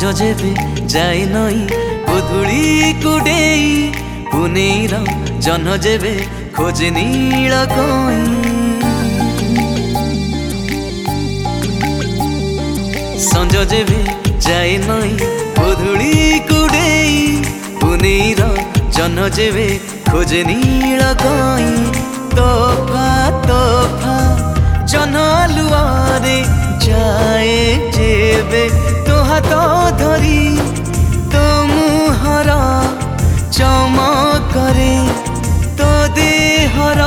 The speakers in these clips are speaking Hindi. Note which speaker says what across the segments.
Speaker 1: जेबे जाए नई गोधूली कुडेई पुनेर जन जेबे खोजे नील कई संज जेबे जाए नई गोधूली कुडेई पुनेर जन जेबे खोजे नील कई तोफा तोफा जन लुआरे जाए जेबे तो हाथ धरी तो मुहर चमकरे तो देहर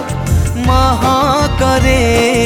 Speaker 1: महकरे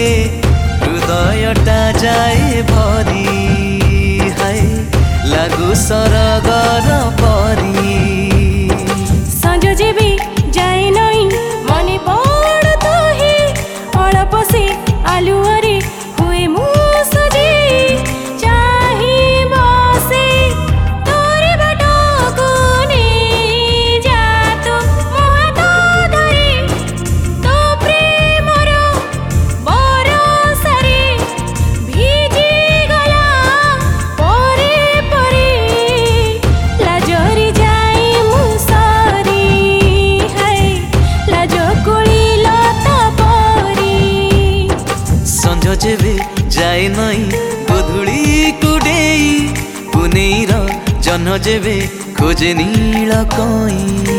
Speaker 1: हृदयटा जाए भरी हाय लागू सरगर परी
Speaker 2: संज जेबे जाए नई मने पड़ तो ही अळप से आलुअरे हुए मुँह सजे चाहे बसे तोरे बाटको ने जा तो हाथ धरे तो प्रेमर बरसारे भिजी गला परे परे लाजरी जाए मुसरी हाय लाज कोली लता परी
Speaker 1: संज जेबे जाए नई गोधूली कुडेई पुनेर जन जेबे खोजे नील कई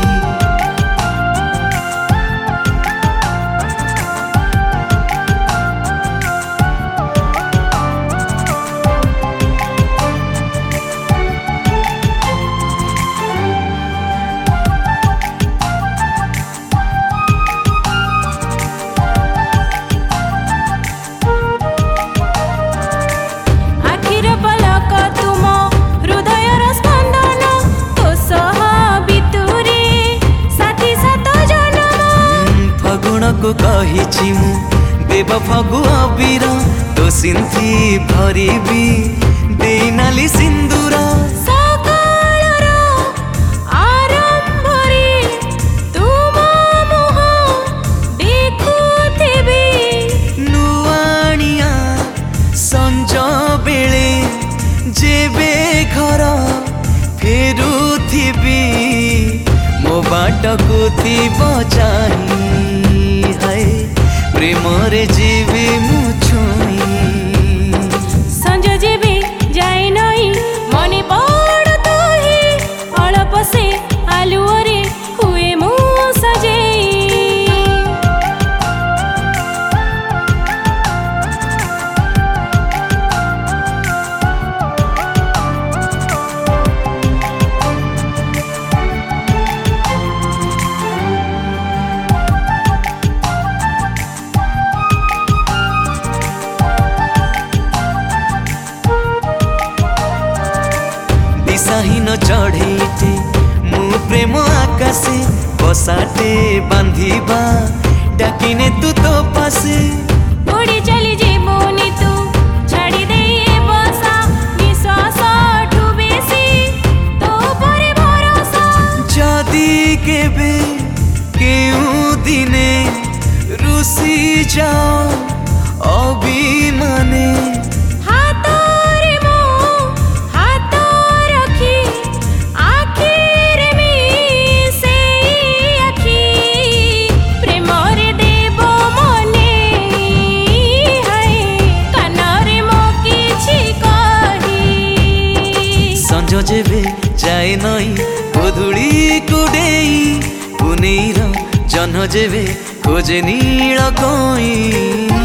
Speaker 2: आखिर पलक तुम हृदयर स्पंदन तो सह बितुरे साथी सात जन्म
Speaker 1: फगुण को कही मु देव फगु अबीर तो सिंथी भरीबी देनाली सिंदूर
Speaker 2: सकाळर आरंभरे तुम मुह देखुथिबी
Speaker 1: नुआनिया संज बेले जेबे घर फेरुथिबी मो बाटको थिब चाही हाय प्रेमरे जीवी मु छुई
Speaker 2: संज जेबे जाए नई मने पड़ तो ही अळप से आलुअरे हुए मुँह सजे
Speaker 1: दिशाहीन चढ़ेटे मु प्रेम आकाशे बसाटे बांधिबा डाकिने तू तो पासे
Speaker 2: उड़ी चली जीवनी तू छाड़ी दे बसा निश्वास डुबेसी तो परे भरोसा
Speaker 1: जदि केबे केउ दिने रुसी जाओ अभिमाने
Speaker 2: हातरे मो हात रखी आखिरे मिसे आखि प्रेमरे देव मने हाय कानरे मो किछि कही
Speaker 1: संज जेबे जाए नई गोधूली कुडेई पुनेर जन जेबे खोजे नील कई।